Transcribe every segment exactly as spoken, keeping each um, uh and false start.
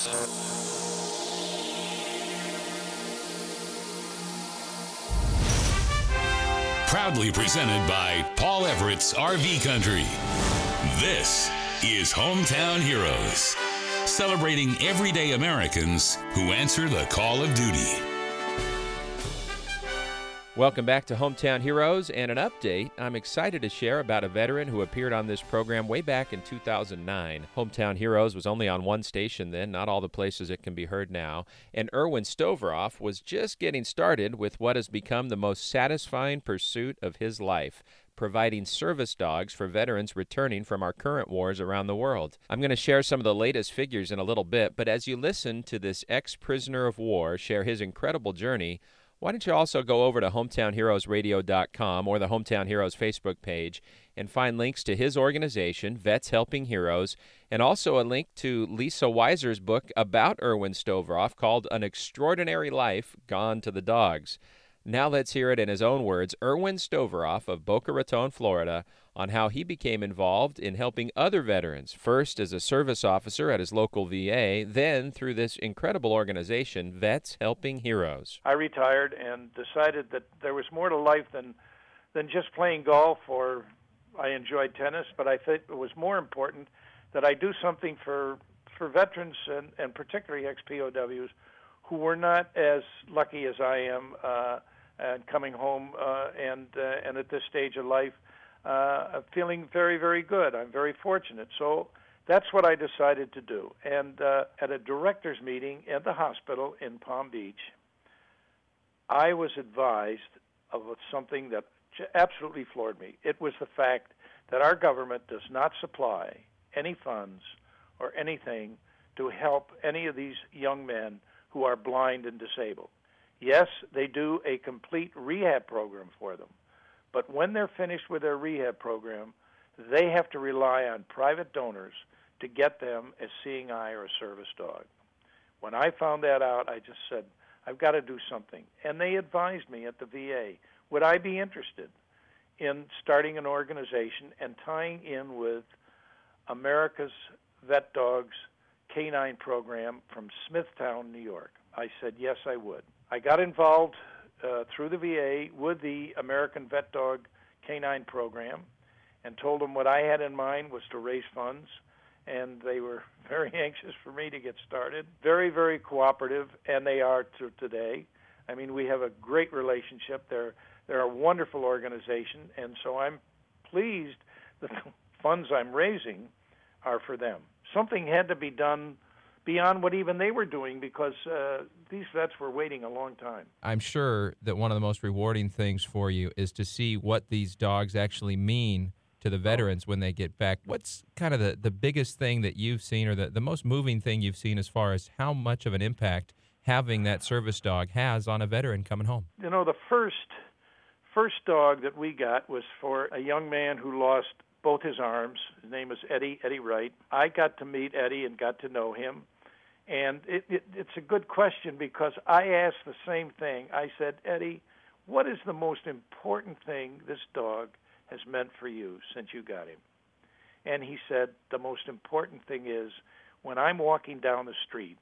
Proudly presented by Paul Everett's R V Country. This is Hometown Heroes, celebrating everyday Americans who answer the call of duty. Welcome back to Hometown Heroes, and an update. I'm excited to share about a veteran who appeared on this program way back in two thousand nine. Hometown Heroes was only on one station then, not all the places it can be heard now. And Erwin Stoveroff was just getting started with what has become the most satisfying pursuit of his life, providing service dogs for veterans returning from our current wars around the world. I'm going to share some of the latest figures in a little bit, but as you listen to this ex-prisoner of war share his incredible journey, why don't you also go over to hometown heroes radio dot com or the Hometown Heroes Facebook page and find links to his organization, Vets Helping Heroes, and also a link to Lisa Weiser's book about Erwin Stoveroff called An Extraordinary Life Gone to the Dogs. Now let's hear it in his own words, Erwin Stoveroff of Boca Raton, Florida, on how he became involved in helping other veterans, first as a service officer at his local V A, then through this incredible organization, Vets Helping Heroes. I retired and decided that there was more to life than than just playing golf, or I enjoyed tennis, but I think it was more important that I do something for for veterans and, and particularly ex-P O Ws who were not as lucky as I am uh, and coming home uh, and uh, and at this stage of life, uh, feeling very, very good. I'm very fortunate. So that's what I decided to do. And uh, at a director's meeting at the hospital in Palm Beach, I was advised of something that absolutely floored me. It was the fact that our government does not supply any funds or anything to help any of these young men who are blind and disabled. Yes, they do a complete rehab program for them, but when they're finished with their rehab program, they have to rely on private donors to get them a seeing eye or a service dog. When I found that out, I just said, I've got to do something. And they advised me at the V A, would I be interested in starting an organization and tying in with America's Vet Dogs Canine program from Smithtown, New York? I said, yes, I would. I got involved uh, through the V A with the American Vet Dog Canine program and told them what I had in mind was to raise funds, and they were very anxious for me to get started. Very, very cooperative, and they are to today. I mean, we have a great relationship. They're, they're a wonderful organization, and so I'm pleased that the funds I'm raising are for them. Something had to be done beyond what even they were doing because uh, these vets were waiting a long time. I'm sure that one of the most rewarding things for you is to see what these dogs actually mean to the veterans when they get back. What's kind of the, the biggest thing that you've seen or the, the most moving thing you've seen as far as how much of an impact having that service dog has on a veteran coming home? You know, the first first dog that we got was for a young man who lost both his arms. His name is Eddie, Eddie Wright. I got to meet Eddie and got to know him. And it, it, it's a good question because I asked the same thing. I said, Eddie, what is the most important thing this dog has meant for you since you got him? And he said, the most important thing is when I'm walking down the street,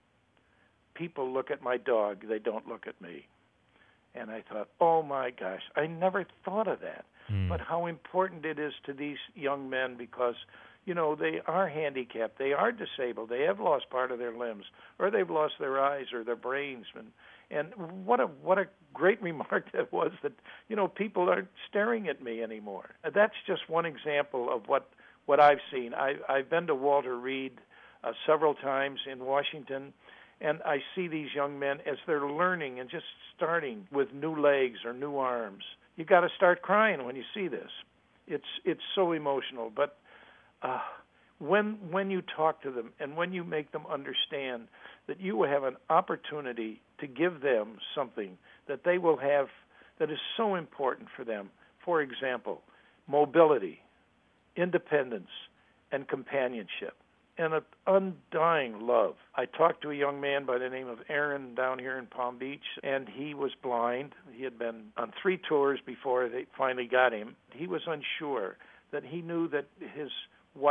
people look at my dog, they don't look at me. And I thought, oh my gosh, I never thought of that. Mm. But how important it is to these young men because, you know, they are handicapped, they are disabled, they have lost part of their limbs, or they've lost their eyes or their brains. And, and what a what a great remark that was that, you know, people aren't staring at me anymore. That's just one example of what, what I've seen. I, I've been to Walter Reed uh, several times in Washington, and I see these young men as they're learning and just starting with new legs or new arms. You got to start crying when you see this. It's it's so emotional. But uh, when when you talk to them and when you make them understand that you will have an opportunity to give them something that they will have that is so important for them. For example, mobility, independence, and companionship, and an undying love. I talked to a young man by the name of Aaron down here in Palm Beach, and he was blind. He had been on three tours before they finally got him. He was unsure that he knew that his wife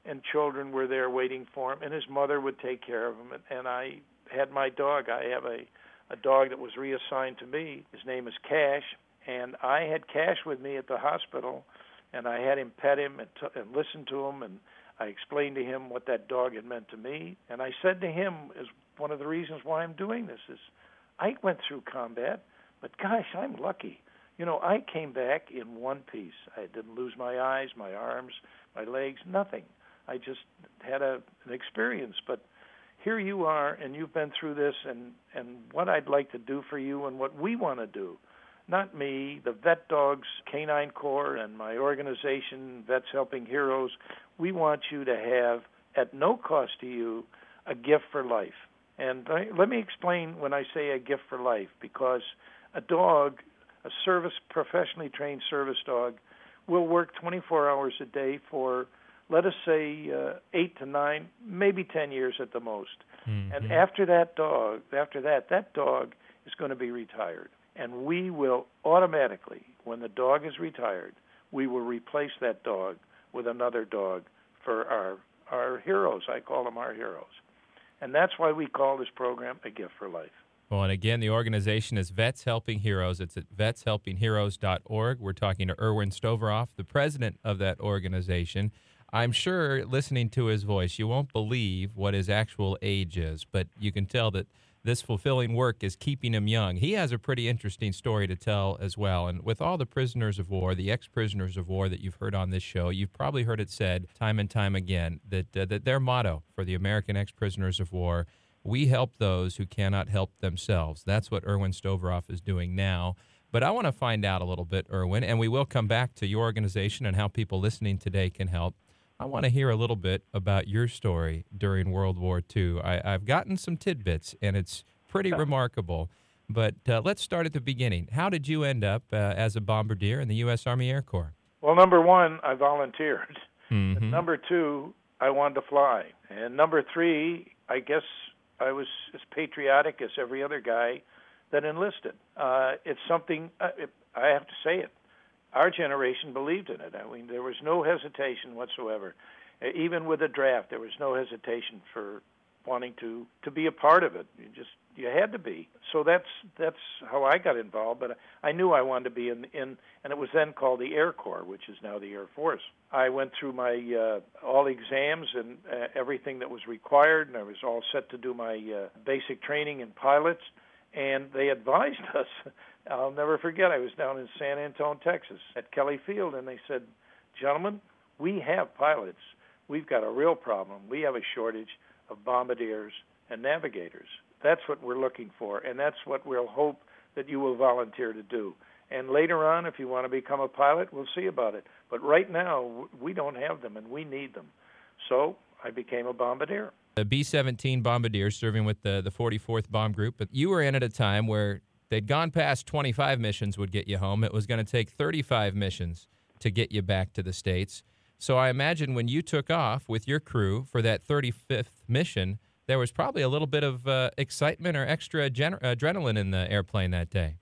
and children were there waiting for him, and his mother would take care of him. And, and I had my dog. I have a, a dog that was reassigned to me. His name is Cash, and I had Cash with me at the hospital, and I had him pet him and, t- and listen to him, and I explained to him what that dog had meant to me. And I said to him, is one of the reasons why I'm doing this is I went through combat, but gosh, I'm lucky. You know, I came back in one piece. I didn't lose my eyes, my arms, my legs, nothing. I just had a, an experience. But here you are, and you've been through this, and, and what I'd like to do for you and what we want to do, not me, the Vet Dogs Canine Corps and my organization, Vets Helping Heroes, we want you to have, at no cost to you, a gift for life. And I, let me explain when I say a gift for life, because a dog, a service, professionally trained service dog, will work twenty-four hours a day for, let us say, uh, eight to nine, maybe ten years at the most. Mm-hmm. And after that dog, after that, that dog is going to be retired. And we will automatically, when the dog is retired, we will replace that dog with another dog for our our heroes. I call them our heroes. And that's why we call this program A Gift for Life. Well, and again, the organization is Vets Helping Heroes. It's at vets helping heroes dot org. We're talking to Erwin Stoveroff, the president of that organization. I'm sure, listening to his voice, you won't believe what his actual age is, but you can tell that this fulfilling work is keeping him young. He has a pretty interesting story to tell as well. And with all the prisoners of war, the ex-prisoners of war that you've heard on this show, you've probably heard it said time and time again that, uh, that their motto for the American ex-prisoners of war, we help those who cannot help themselves. That's what Erwin Stoveroff is doing now. But I want to find out a little bit, Erwin, and we will come back to your organization and how people listening today can help. I want to hear a little bit about your story during World War Two. I, I've gotten some tidbits, and it's pretty yeah. remarkable. But uh, let's start at the beginning. How did you end up uh, as a bombardier in the U S Army Air Corps? Well, number one, I volunteered. Mm-hmm. Number two, I wanted to fly. And number three, I guess I was as patriotic as every other guy that enlisted. Uh, it's something, uh, it, I have to say it. Our generation believed in it. I mean, there was no hesitation whatsoever. Even with the draft, there was no hesitation for wanting to, to be a part of it. You just you had to be. So that's that's how I got involved. But I knew I wanted to be in, in and it was then called the Air Corps, which is now the Air Force. I went through my uh, all exams and uh, everything that was required, and I was all set to do my uh, basic training in pilots. And they advised us. I'll never forget, I was down in San Antonio, Texas, at Kelly Field, and they said, gentlemen, we have pilots. We've got a real problem. We have a shortage of bombardiers and navigators. That's what we're looking for, and that's what we'll hope that you will volunteer to do. And later on, if you want to become a pilot, we'll see about it. But right now, we don't have them, and we need them. So I became a bombardier. The B seventeen Bombardier, serving with the, the forty-fourth Bomb Group. But you were in at a time where they'd gone past twenty-five missions would get you home. It was going to take thirty-five missions to get you back to the States. So I imagine when you took off with your crew for that thirty-fifth mission, there was probably a little bit of uh, excitement or extra gen- adrenaline in the airplane that day.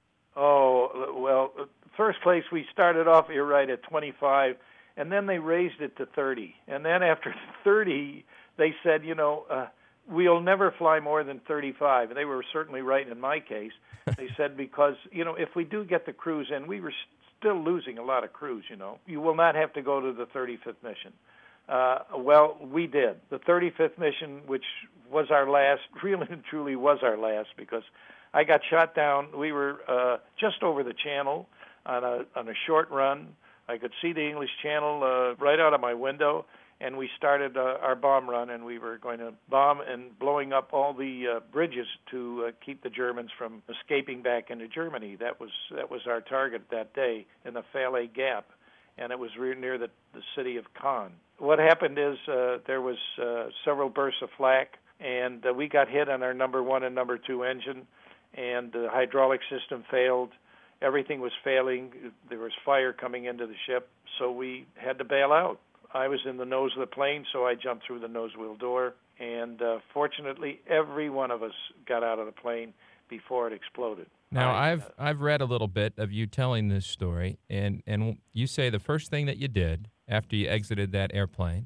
Oh, well, first place, we started off, you're right, at twenty-five, and then they raised it to thirty. And then after thirty, they said, you know, uh, we'll never fly more than thirty-five. And they were certainly right in my case. They said because, you know, if we do get the crews in, we were still losing a lot of crews, you know. You will not have to go to the thirty-fifth mission. Uh, well, we did. The thirty-fifth mission, which was our last, really and truly was our last, because I got shot down. We were uh, just over the channel on a, on a short run. I could see the English Channel uh, right out of my window. And we started uh, our bomb run, and we were going to bomb and blowing up all the uh, bridges to uh, keep the Germans from escaping back into Germany. That was that was our target that day in the Falaise Gap, and it was re- near the, the city of Caen. What happened is uh, there was uh, several bursts of flak, and uh, we got hit on our number one and number two engine, and the hydraulic system failed. Everything was failing. There was fire coming into the ship, so we had to bail out. I was in the nose of the plane, so I jumped through the nose wheel door, and uh, fortunately, every one of us got out of the plane before it exploded. Now, I, I've uh, I've read a little bit of you telling this story, and, and you say the first thing that you did after you exited that airplane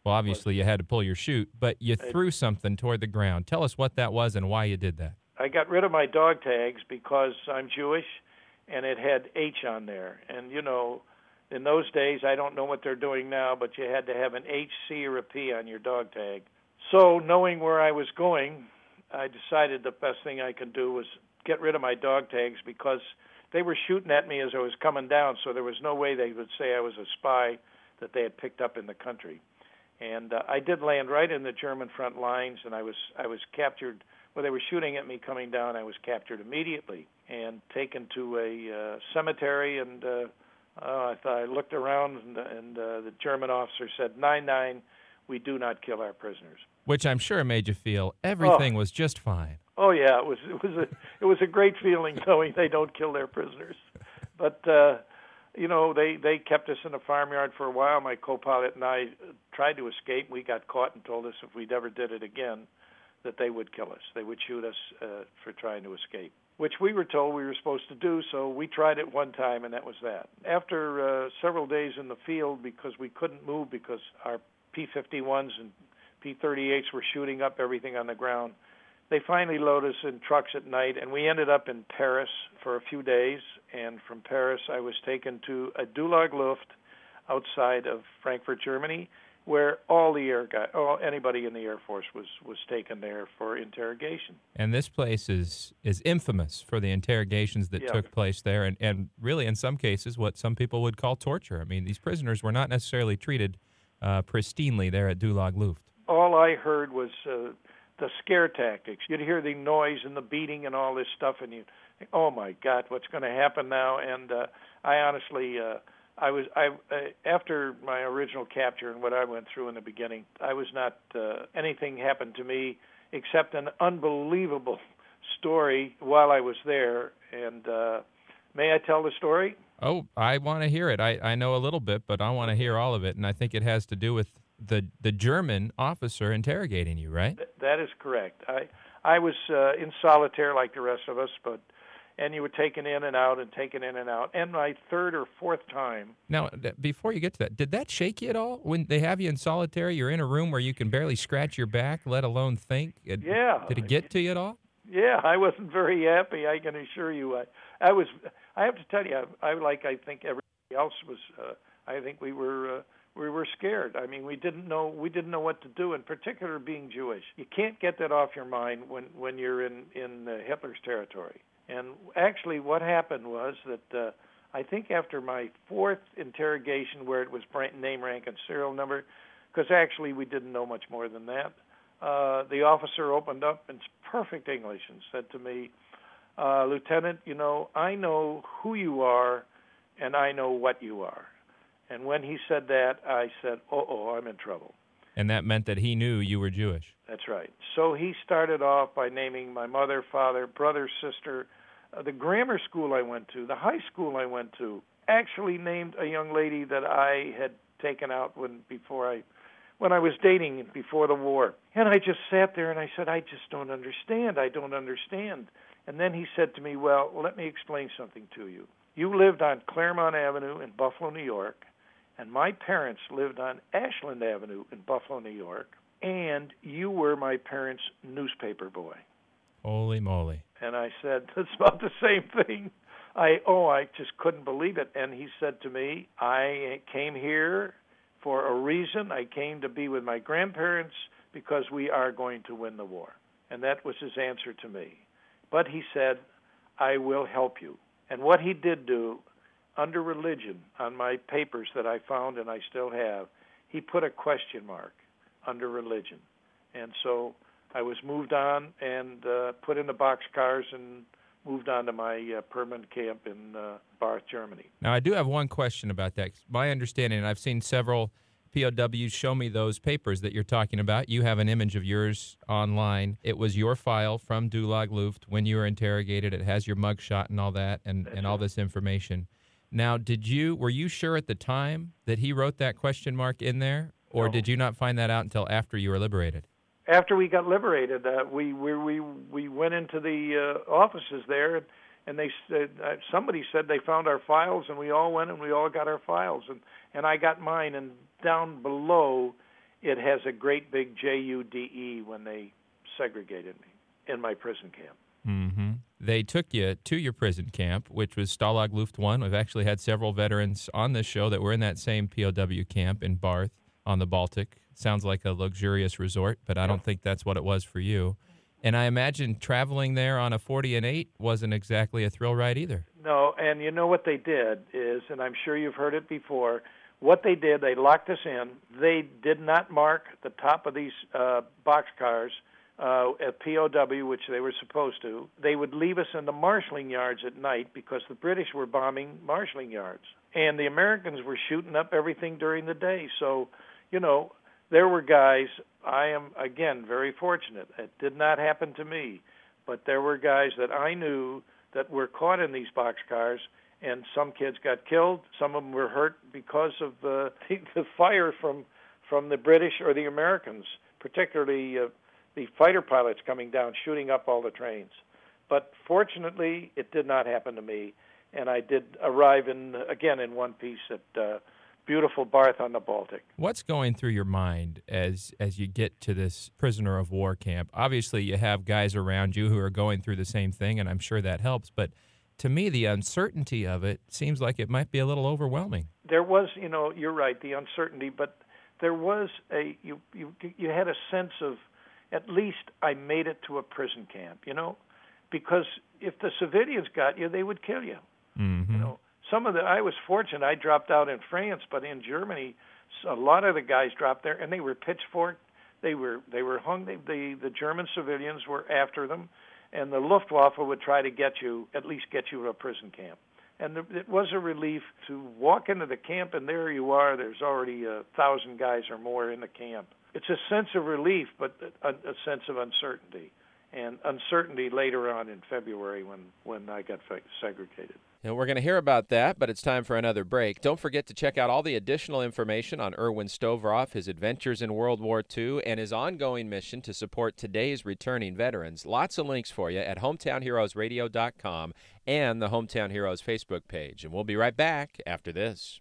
Well, obviously you had to pull your chute, but you threw something toward the ground. Tell us what that was and why you did that. I got rid of my dog tags because I'm Jewish, and it had H on there. And, you know, in those days, I don't know what they're doing now, but you had to have an H, C, or a P on your dog tag. So knowing where I was going, I decided the best thing I could do was get rid of my dog tags because they were shooting at me as I was coming down, so there was no way they would say I was a spy that they had picked up in the country. And uh, I did land right in the German front lines, and I was I was captured. Well, they were shooting at me coming down. I was captured immediately and taken to a uh, cemetery. And uh, uh, I thought I looked around, and, and uh, the German officer said, nine nine, we do not kill our prisoners. Which I'm sure made you feel everything oh. was just fine. Oh yeah, it was it was a it was a great feeling knowing they don't kill their prisoners. But uh, you know, they, they kept us in the farmyard for a while. My co-pilot and I tried to escape. We got caught and told us if we ever did it again, that they would kill us. They would shoot us uh, for trying to escape, which we were told we were supposed to do, so we tried it one time, and that was that. After uh, several days in the field, because we couldn't move because our P fifty-ones and P thirty-eights were shooting up everything on the ground, they finally loaded us in trucks at night, and we ended up in Paris for a few days. And from Paris, I was taken to a Dulag Luft outside of Frankfurt, Germany, where all the air guy, all anybody in the Air Force was was taken there for interrogation. And this place is is infamous for the interrogations that Yeah. took place there, and and really in some cases what some people would call torture. I mean, these prisoners were not necessarily treated uh, pristinely there at Dulag Luft. All I heard was uh, the scare tactics. You'd hear the noise and the beating and all this stuff, and you think, oh my God, what's going to happen now? And uh, I honestly, uh, I was, I uh, after my original capture and what I went through in the beginning, I was not, uh, anything happened to me except an unbelievable story while I was there. And uh, may I tell the story? Oh, I want to hear it. I, I know a little bit, but I want to hear all of it, and I think it has to do with the the German officer interrogating you, right? Th- that is correct. I I was uh, in solitaire like the rest of us, but and you were taken in and out and taken in and out. And my third or fourth time. Now, th- before you get to that, did that shake you at all? When they have you in solitary, you're in a room where you can barely scratch your back, let alone think. It- Yeah. Did it get to you at all? Yeah, I wasn't very happy. I can assure you. I I was. I have to tell you, I, I like I think everybody else was. Uh, I think we were. Uh, We were scared. I mean, we didn't know we didn't know what to do. In particular, being Jewish, you can't get that off your mind when when you're in in uh, Hitler's territory. And actually, what happened was that uh, I think after my fourth interrogation, where it was name, rank, and serial number, because actually we didn't know much more than that, uh, the officer opened up in perfect English and said to me, uh, "Lieutenant, you know, I know who you are, and I know what you are." And when he said that, I said, uh-oh, I'm in trouble. And that meant that he knew you were Jewish. That's right. So he started off by naming my mother, father, brother, sister, uh, the grammar school I went to, the high school I went to, actually named a young lady that I had taken out when before I when I was dating before the war. And I just sat there and I said, I just don't understand. I don't understand. And then he said to me, well, let me explain something to you. You lived on Claremont Avenue in Buffalo, New York. And my parents lived on Ashland Avenue in Buffalo, New York, and you were my parents' newspaper boy. Holy moly. And I said, that's about the same thing. I oh, I just couldn't believe it. And he said to me, I came here for a reason. I came to be with my grandparents because we are going to win the war. And that was his answer to me. But he said, I will help you. And what he did do, under religion, on my papers that I found and I still have, he put a question mark under religion. And so I was moved on and uh, put in the boxcars and moved on to my uh, permanent camp in uh, Barth, Germany. Now, I do have one question about that. My understanding, and I've seen several P O Ws show me those papers that you're talking about. You have an image of yours online. It was your file from Dulag Luft when you were interrogated. It has your mugshot and all that and, and all this information. Now, did you were you sure at the time that he wrote that question mark in there, or No. did you not find that out until after you were liberated? After we got liberated, uh, we, we we we went into the uh, offices there, and they said uh, somebody said they found our files, and we all went and we all got our files, and and I got mine, and down below it has a great big J U D E when they segregated me in my prison camp. Mm-hmm. They took you to your prison camp, which was Stalag Luft One. We've actually had several veterans on this show that were in that same P O W camp in Barth on the Baltic. Sounds like a luxurious resort, but I don't think that's what it was for you. And I imagine traveling there on a forty and eight wasn't exactly a thrill ride either. No, and you know what they did is, and I'm sure you've heard it before, what they did, they locked us in. They did not mark the top of these uh, boxcars uh, at P O W, which they were supposed to. They would leave us in the marshalling yards at night because the British were bombing marshalling yards. And the Americans were shooting up everything during the day. So, you know, there were guys, I am, again, very fortunate. It did not happen to me. But there were guys that I knew that were caught in these boxcars, and some kids got killed. Some of them were hurt because of uh, the fire from from the British or the Americans, particularly uh, the fighter pilots coming down, shooting up all the trains. But fortunately, it did not happen to me, and I did arrive in again in one piece at uh, beautiful Barth on the Baltic. What's going through your mind as as you get to this prisoner of war camp? Obviously, you have guys around you who are going through the same thing, and I'm sure that helps. But to me, the uncertainty of it seems like it might be a little overwhelming. There was, you know, you're right, the uncertainty, but there was a you you you had a sense of at least I made it to a prison camp, you know, because if the civilians got you, they would kill you. Mm-hmm. You know. Some of the I was fortunate. I dropped out in France, but in Germany, a lot of the guys dropped there, and they were pitchforked. They were they were hung. They, the the German civilians were after them, and the Luftwaffe would try to get you, at least get you to a prison camp. And the, it was a relief to walk into the camp, and there you are. There's already a thousand guys or more in the camp. It's a sense of relief, but a, a sense of uncertainty, and uncertainty later on in February when when I got segregated. And we're going to hear about that, but it's time for another break. Don't forget to check out all the additional information on Erwin Stovroff, his adventures in World War Two, and his ongoing mission to support today's returning veterans. Lots of links for you at hometown heroes radio dot com and the Hometown Heroes Facebook page. And we'll be right back after this.